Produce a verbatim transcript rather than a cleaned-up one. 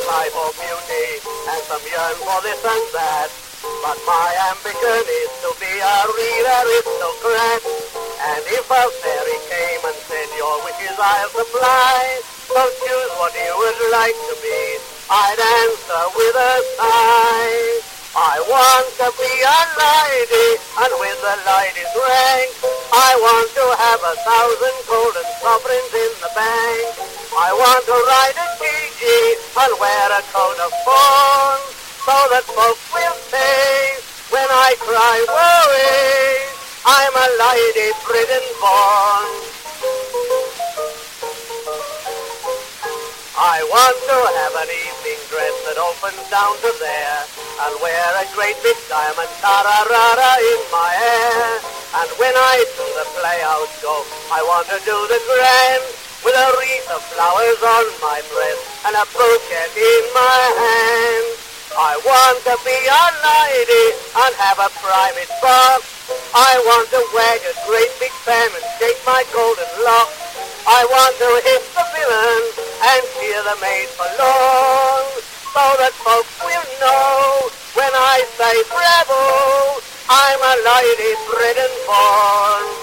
life or beauty, and some yearn for this and that. But my ambition is to be a real aristocrat. And if a fairy came and said, your wishes I'll supply, so choose what you would like to be, I'd answer with a sigh. I want to be a lady, and with the lady's rank, I want to have a thousand golden sovereigns in the bank. I want to ride a gigi and wear a coat of fawns, so that folks will say, when I cry, worry, I'm a lady bred and born. I want to have an evening dress that opens down to there, and wear a great big diamond tararara in my hair. And when I to the playhouse go, I want to do the grand, with a wreath of flowers on my breast and a bouquet in my hand. I want to be a lady and have a private box. I want to wag a great big fan and shake my golden locks. I want to hit the villains and cheer the maids forlorn, so that folks will know when I say bravo, I'm a lady bred and born.